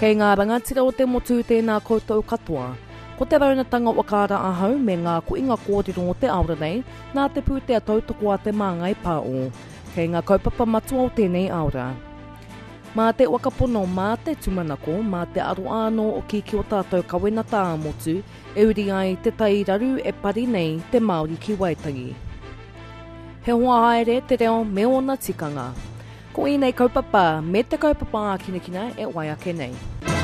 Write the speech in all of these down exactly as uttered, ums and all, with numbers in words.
Kei ngā rangatira o te motu tēnā koutou katoa. Ko te raunatanga wakara ahau me ngā kuinga kōrero o te aura nei, nā te pūtea tautoko a te māngai pāo. Kei ngā kaupapa matua o tēnei aura. Mā te wakapono mā te tumanako, mā te aro āno o ki ki o tātou kawena tā motu, e uri ai te tairaru e pari nei te Māori ki Waitangi. He hoa haere te reo me ona tikanga. Ko i nei kaupapa, me te kaupapa a kinakina e waiake nei.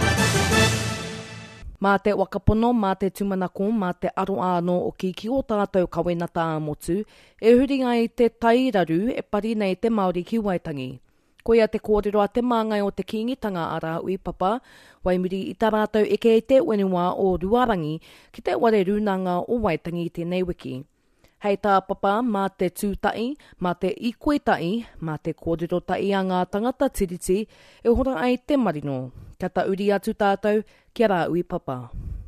Mā te wakapono, mā te tumanako, mā te aro āno o ki ki o tātou kawena tā motu, e huri ai te tairaru e pari nei te Māori ki Waitangi. Ko ia te kōrero a te māngai o te kingitanga ara ui papa, waimuri i tā rātou eke i te wenua o Ruarangi ki te ware runanga o Waitangi i tēnei wiki. Hei tā papa, mā te tūtai, mā te ikoetai, mā te kōrero tai a ngā tangata tiriti, e hora ai te marino. Kia ta uri atu tātou, kia rā ui papa.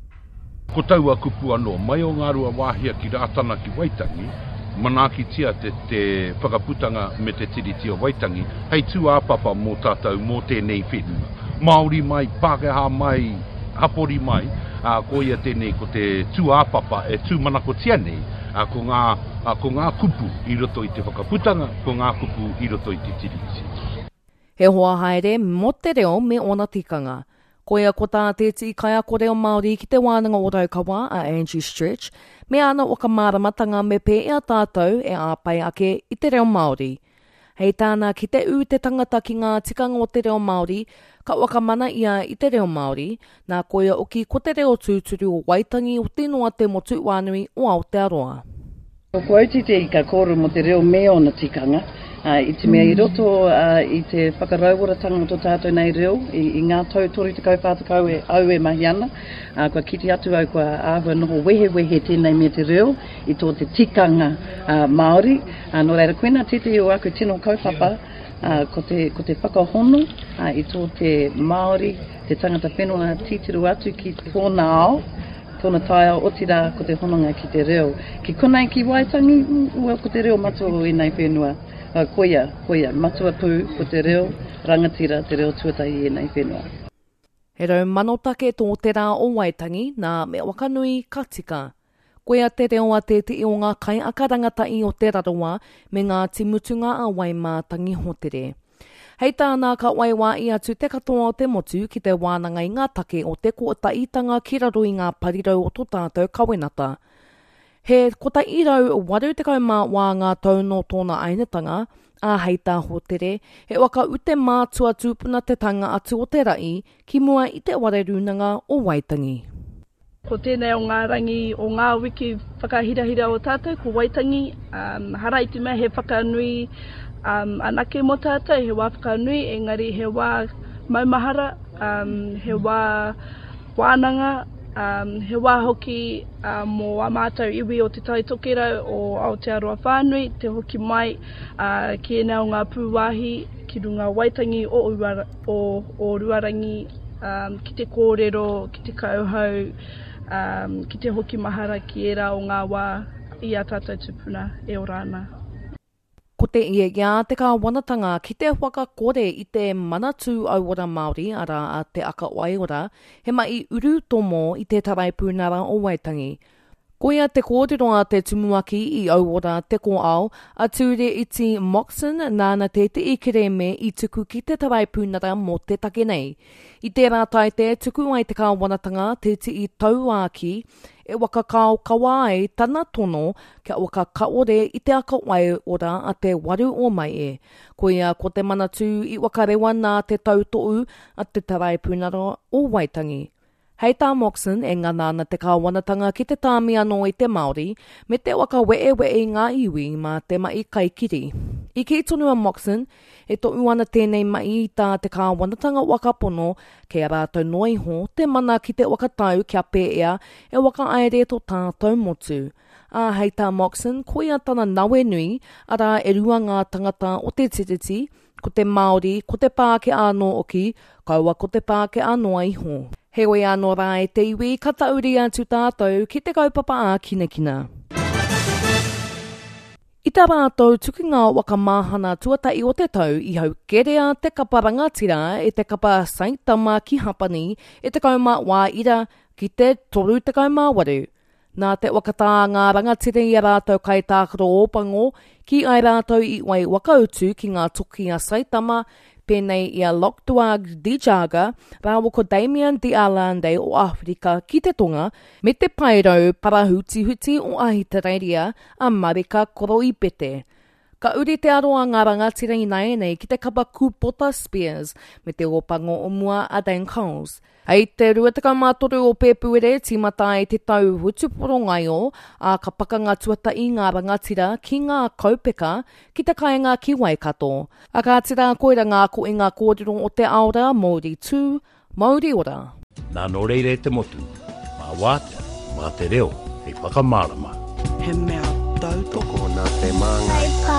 Ko taua kupu anō, mai o ngā rua wāhia ki rātana ki Waitangi, manaki tia te, te whakaputanga me te tiriti o Waitangi, hei tū āpapa mō tātou mō tēnei whenua. Māori mai, Pākehā mai, Hapori mai, uh, ko ia tēnei ko te tū āpapa e tū manako tia nei, uh, ko, ngā, uh, ko ngā kupu i roto i te whakaputanga, ko ngā kupu i roto i te tiriti. He hoa haere mo te reo me ona tikanga. Ko ia ko tā tēti i kai a ko reo Māori ki te wānanga o Raukawa a Angie Stretch, me ana o ka māramatanga me pē ea tātou e āpai ake i te reo Māori. Hei tāna ki te u te tangata ki ngā tikanga o te reo Māori, ka wakamana ia i te reo Māori, nā ko ia oki ko te reo tūturu o Waitangi o tēnoa te motu wānui o Aotearoa. Ko auti te i ka kōru mo te reo me ona tikanga, Uh, I te mea i roto uh, i te whakarauoratanga o tō tātou nei reo, i, i ngā tau tori te kauwhātakau e au e mahi ana. Uh, kua kiti atu au kua āhua noho wehe wehe tēnei me te reo, i tō te tikanga uh, Māori. Uh, no reira koena tete o aku tino kaupapa, uh, ko, te, ko te whakahono, uh, i tō te Māori, te tangata whenua titiru atu ki tōna ao. Tōna taia o tira ko te hononga ki te reo. Ki konei ki Waitangi, ua ko te reo matua i nei whenua. Uh, koia, koia, matua pū ko te reo, rangatira te reo tuatai e nei whenua. He rau manotake tō te rā o Waitangi, nā me wakanui ka tika. Koia te reo a te te o ngā kai akarangatai o te raroa me ngā timutunga a Waimātangi hotere. Hei tāna ka waiwa i atu te katoa o te motu ki te wānanga i ngā take o te koataitanga ki raro i ngā parirau o tō tātou kawenata. He kota i rau waru te kaumā wā ngā tau no tōna ainetanga, a hei tā hotere, he waka ute mātua tūpuna te tanga atu o te rai, ki mua i te ware runanga o Waitangi. Ko tēnei o ngā rangi o ngā wiki whakahirahira o tātou, ko Waitangi, um, hara i te mea he whakanui um, anake mo tātou, he wā whakanui, engari he wā maumahara, um, he wā wānanga, Um, he wā hoki uh, mō a mātou iwi o te taitokera o Aotearoa whānui, te hoki mai uh, ki ena o ngā pūwahi ki runga Waitangi o, uara, o, o Ruarangi, um, ki te kōrero, ki te kauhau, um, ki te hoki mahara ki era o ngā wā i a tātou tupuna e o rāna. Ko te ia ia te ka wanatanga ki te waka kore i te manatū auora Māori ara a te aka waiora, he mai uru tomo i te tarai pūnara o Waitangi. Ko ia te kōrero a te tumuaki i auora te ko ao, a ture i ti Moxon nāna te te ikere me i tuku ki te tarai pūnara mō te take nei. I te rātai te tuku ai te ka wanatanga te ti i tauaki, e waka kao kawa ai tana tono kia waka kaore i te aka wai ora a te waru o mai e. Ko ia ko te manatū i waka rewa nā te tautou a te tarai pūnara o Waitangi. Hei tā Moxon e ngā nāna te kāwanatanga ki te tāmi anō i te Māori, me te waka wee wee ngā iwi mā te mai kaikiri. I ki tonua Moxon, e to uana tēnei mai i tā te kāwanatanga wakapono, kei a rātou noiho, te mana ki te wakatau kia pēea, e waka aere to tātou motu. A hei tā Moxon, ko ia tana nawe nui, ara e rua ngā tangata o te tiriti, ko te Māori, ko te Pāke anō oki, kaua ko te Pāke anō iho. Heoi anō rā e te iwi, katauri atu tātou ki te kaupapa a kinekina. I tā rātou tukinga wakamahana tuatai o te tau I hau kerea te kapa rangatira e te kapa Saitama ki Hapani e te kauma wā ira ki te toru te kauma waru. Nā te wakatā ngā rangatira I a rātou kai tākaro ōpango ki ai rātou I wai wakautu ki ngā toki a Saitama pēnei I a Loktuag Di Jaga, rāwo ko Damian Di Alande o Afrika ki te tonga, me te pairau parahuti-huti o Ahitereiria a Marika Koroi Pete. Ka uri te aroa ngā rangatira I nei nei ki te kapa Kupota Spears me te opango o mua a Dan Coles. Hei te ruatakau mātoru o Pēpuere tīmata I te tau hutuporo ngai o a ka paka ngā tuata I ngā rangatira ki ngā kaupeka ki te kāinga ki Waikato. A ka tira koera ngā ko I ngā kōrero o te aora Māori tū, Māori ora. Nā no reire te motu, mā wātea, mā te reo, hei whakamārama. He mea tau toko nā te māngai.